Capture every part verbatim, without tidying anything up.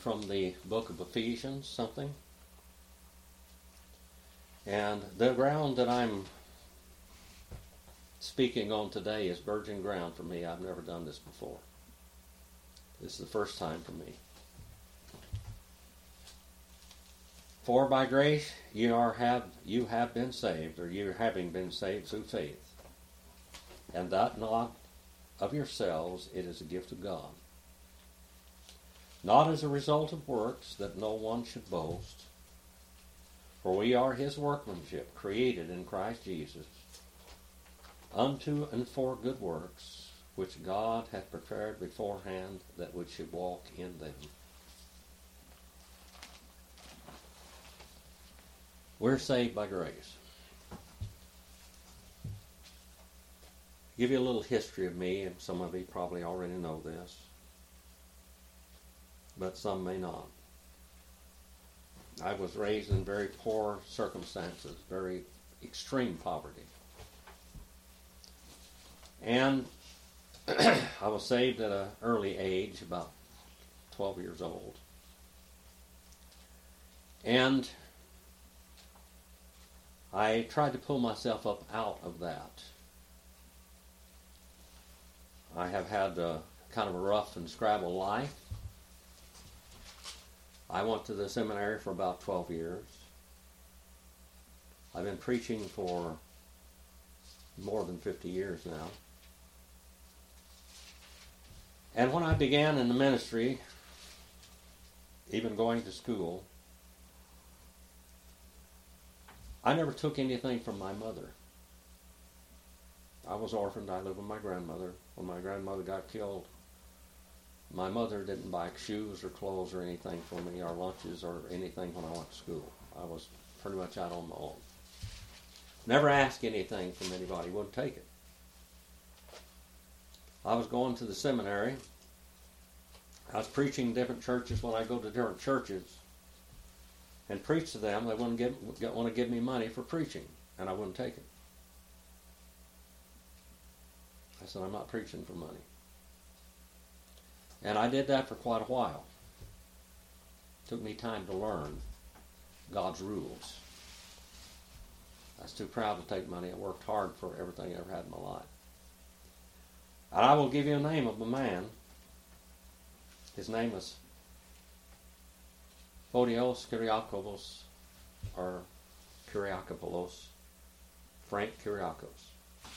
from the book of Ephesians, something. And the ground that I'm speaking on today is virgin ground for me. I've never done this before. This is the first time for me. For by grace you are have you have been saved, or you having been saved through faith, and that not of yourselves, it is a gift of God, not as a result of works, that no one should boast. For we are his workmanship, created in Christ Jesus, unto and for good works, which God hath prepared beforehand, that we should walk in them. We're saved by grace. Give you a little history of me, and some of you probably already know this, but some may not. I was raised in very poor circumstances, very extreme poverty. And I was saved at an early age, about twelve years old. And I tried to pull myself up out of that. I have had a, kind of a rough and scrabble life. I went to the seminary for about twelve years. I've been preaching for more than fifty years now. And when I began in the ministry, even going to school, I never took anything from my mother. I was orphaned. I lived with my grandmother. When my grandmother got killed, my mother didn't buy shoes or clothes or anything for me, or lunches or anything when I went to school. I was pretty much out on my own. Never asked anything from anybody. Wouldn't take it. I was going to the seminary. I was preaching different churches. When I go to different churches and preach to them, they wouldn't give, want to give me money for preaching, and I wouldn't take it. I said, I'm not preaching for money. And I did that for quite a while. It took me time to learn God's rules. I was too proud to take money. I worked hard for everything I ever had in my life. And I will give you a name of a man. His name is Photios Kyriakopoulos, or Kyriakopoulos, Frank Kyriakos.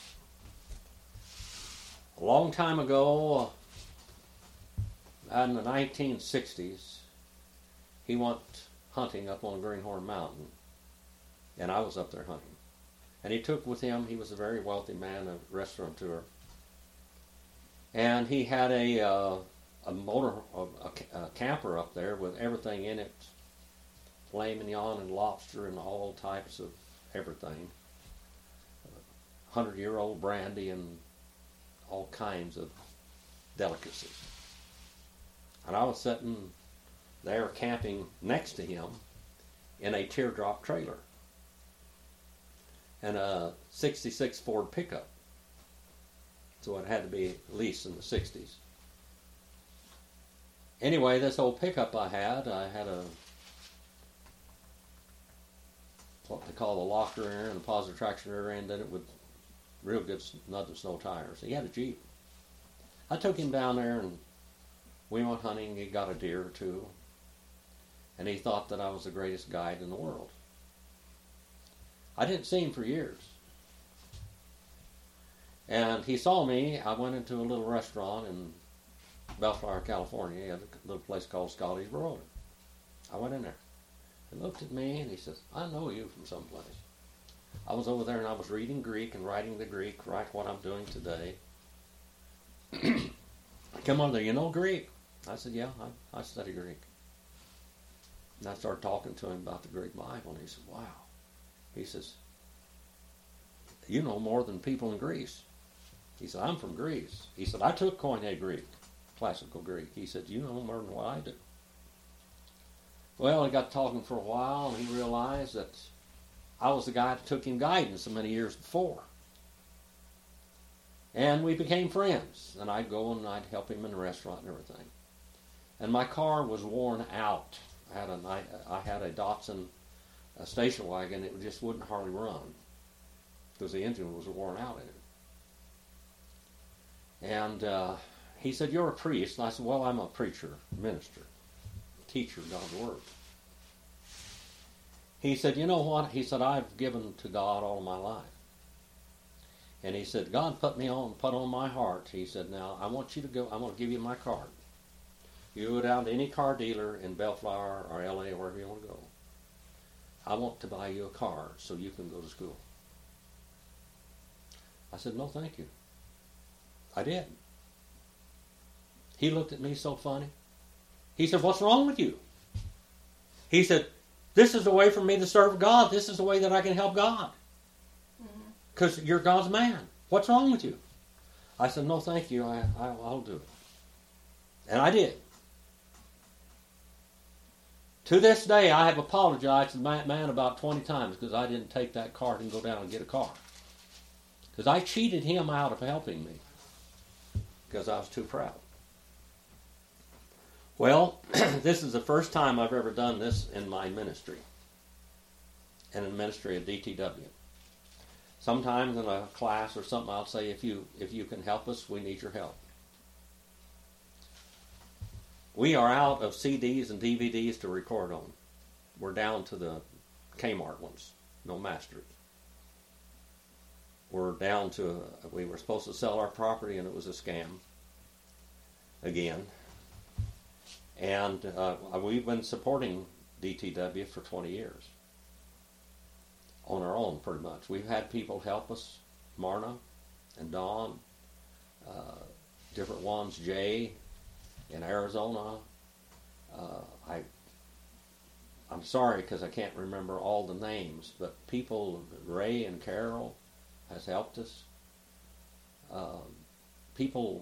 A long time ago, uh, in the nineteen sixties, he went hunting up on Greenhorn Mountain, and I was up there hunting. And he took with him, he was a very wealthy man, a restaurateur, and he had a uh, a motor, a, a camper up there with everything in it, filet mignon and lobster and all types of everything, hundred-year-old brandy and all kinds of delicacies. And I was sitting there camping next to him in a teardrop trailer and a sixty-six Ford pickup. So it had to be at least in the sixties. Anyway, this old pickup I had, I had a what they call the locker rear end and a positive traction rear end in it with real good nothing snow tires. He had a Jeep. I took him down there and we went hunting. He got a deer or two. And he thought that I was the greatest guide in the world. I didn't see him for years. And he saw me. I went into a little restaurant in Bellflower, California. He had a little place called Scotty's Broiler. I went in there. He looked at me and he says, I know you from someplace. I was over there and I was reading Greek and writing the Greek, right what I'm doing today. I come over there, you know Greek? I said, yeah, I, I study Greek. And I started talking to him about the Greek Bible, and he said, wow. He says, you know more than people in Greece. He said, I'm from Greece. He said, I took Koine Greek, classical Greek. He said, you know more than what I do. Well, he got talking for a while, and he realized that I was the guy that took him guiding so many years before. And we became friends, and I'd go and I'd help him in the restaurant and everything. and my car was worn out. I had a, I had a Datsun a station wagon. It just wouldn't hardly run because the engine was worn out in it. And uh, he said, "You're a priest." And I said, "Well, I'm a preacher, minister, teacher of God's Word." He said, "You know what?" He said, "I've given to God all my life." And he said, "God put me on, put on my heart." He said, "Now, I want you to go, I'm going to give you my card. You go down to any car dealer in Bellflower or L A or wherever you want to go. I want to buy you a car so you can go to school." I said, "No, thank you." I did. He looked at me so funny. He said, "What's wrong with you?" He said, "This is the way for me to serve God. This is the way that I can help God. Because you're God's man. What's wrong with you?" I said, "No, thank you. I, I, I'll do it." And I did. To this day, I have apologized to the man about twenty times because I didn't take that card and go down and get a car. Because I cheated him out of helping me. Because I was too proud. Well, this is the first time I've ever done this in my ministry. In the ministry of D T W. Sometimes in a class or something, I'll say, if you if you can help us, we need your help. We are out of C Ds and D V Ds to record on. We're down to the Kmart ones, no masters. We're down to, we were supposed to sell our property and it was a scam again. And uh, we've been supporting D T W for twenty years. On our own, pretty much. We've had people help us, Marna and Dawn, uh, different ones, Jay in Arizona. Uh, I, I'm sorry because I can't remember all the names, but people, Ray and Carol has helped us. Uh, people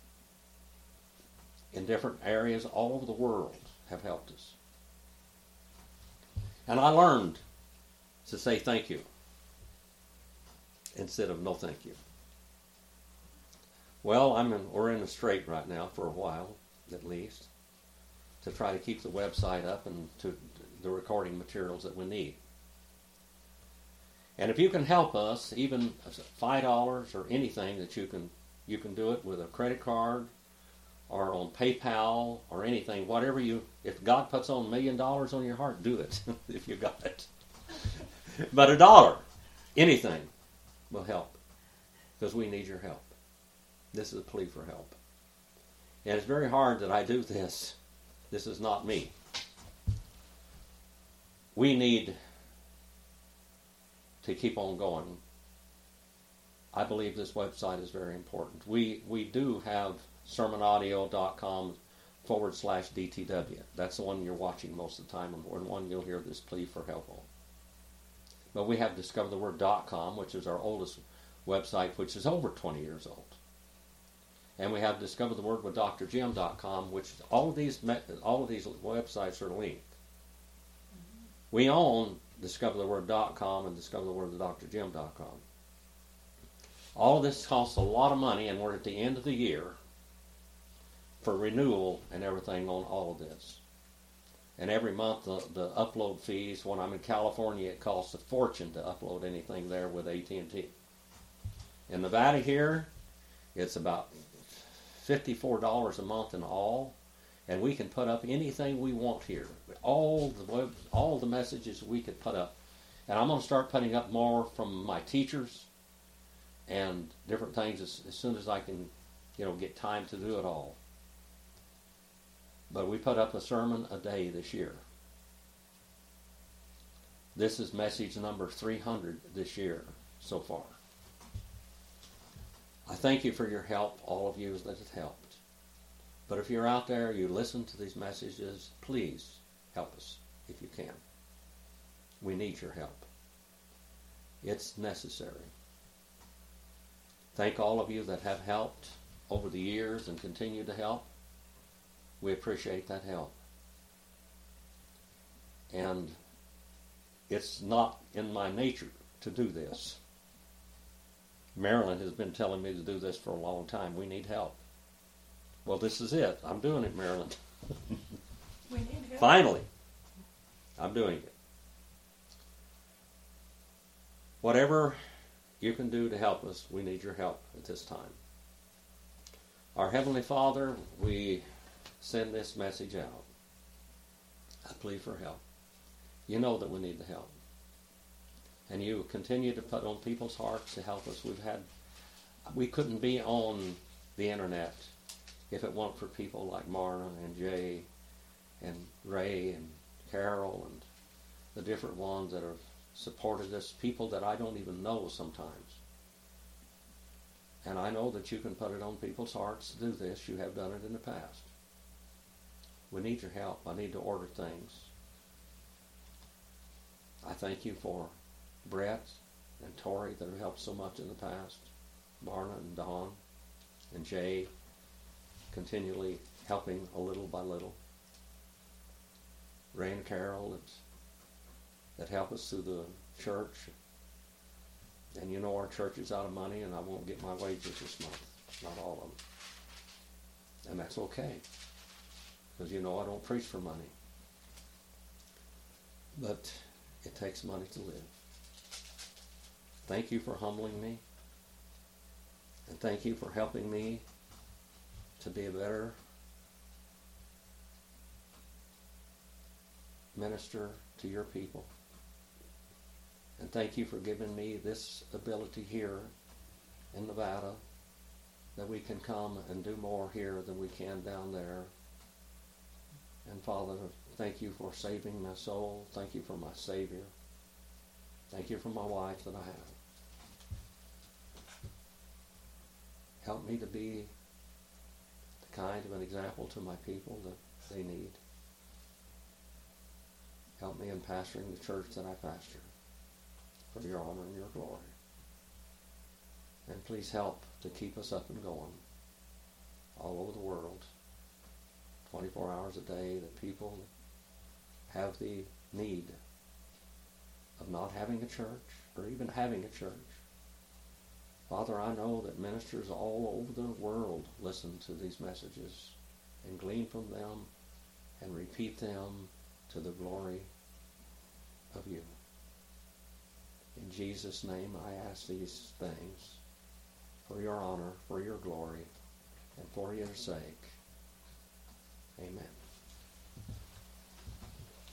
in different areas all over the world have helped us. And I learned to say thank you instead of no thank you. Well, I'm in, we're in a strait right now for a while, at least, to try to keep the website up and to the recording materials that we need. And if you can help us, even five dollars or anything that you can, you can do it with a credit card or on PayPal or anything, whatever you, if God puts on a million dollars on your heart, do it if you got it. But a dollar, anything, will help because we need your help. This is a plea for help. And it's very hard that I do this. This is not me. We need to keep on going. I believe this website is very important. We we do have sermon audio dot com forward slash D T W. That's the one you're watching most of the time and one you'll hear this plea for help on. But we have discover the word dot com, which is our oldest website, which is over twenty years old. And we have discover the word with Dr Jim dot com, which all of these all of these websites are linked. Mm-hmm. We own discover the word dot com and discover the word with Dr Jim dot com. All of this costs a lot of money, and we're at the end of the year for renewal and everything on all of this. And every month the, the upload fees, when I'm in California, it costs a fortune to upload anything there with A T and T. In Nevada here, it's about fifty-four dollars a month in all, and we can put up anything we want here. All the web, all the messages we could put up. And I'm going to start putting up more from my teachers and different things as, as soon as I can, you know, get time to do it all. But we put up a sermon a day this year. This is message number three hundred this year so far. I thank you for your help, all of you that have helped. But if you're out there, you listen to these messages, please help us if you can. We need your help. It's necessary. Thank all of you that have helped over the years and continue to help. We appreciate that help. And it's not in my nature to do this. Marilyn has been telling me to do this for a long time. We need help. Well, this is it. I'm doing it, Marilyn. We need help. Finally, I'm doing it. Whatever you can do to help us, we need your help at this time. Our Heavenly Father, we send this message out. I plead for help. You know that we need the help. And you continue to put on people's hearts to help us. We've had, we couldn't be on the internet if it weren't for people like Marna and Jay and Ray and Carol and the different ones that have supported us, people that I don't even know sometimes. And I know that you can put it on people's hearts to do this. You have done it in the past. We need your help. I need to order things. I thank you for Brett and Tori that have helped so much in the past. Marna and Don and Jay continually helping a little by little. Ray and Carol that, that help us through the church. And you know our church is out of money and I won't get my wages this month. Not all of them. And that's okay. Because you know I don't preach for money. But it takes money to live. Thank you for humbling me. And thank you for helping me to be a better minister to your people. And thank you for giving me this ability here in Nevada that we can come and do more here than we can down there. And Father, thank you for saving my soul. Thank you for my Savior. Thank you for my wife that I have. Help me to be the kind of an example to my people that they need. Help me in pastoring the church that I pastor for your honor and your glory. And please help to keep us up and going all over the world, twenty-four hours a day, that people have the need of not having a church or even having a church. Father, I know that ministers all over the world listen to these messages and glean from them and repeat them to the glory of you. In Jesus' name I ask these things for your honor, for your glory, and for your sake. Amen.